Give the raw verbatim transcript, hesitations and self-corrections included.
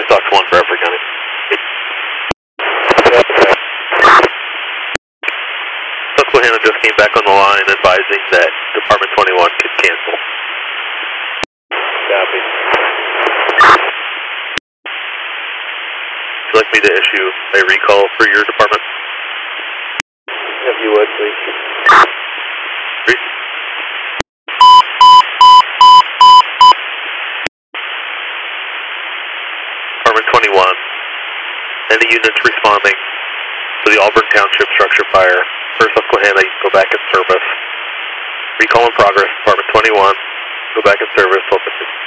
White Sox one for Everett County. Susquehanna just came back on the line advising that Department twenty-one could cancel. Copy. Would you like me to issue a recall for your department? If you would, please. Three. Department twenty-one. Any units responding to the Auburn Township structure fire for Susquehanna, go back in service. Recall in progress, Department twenty-one, go back in service.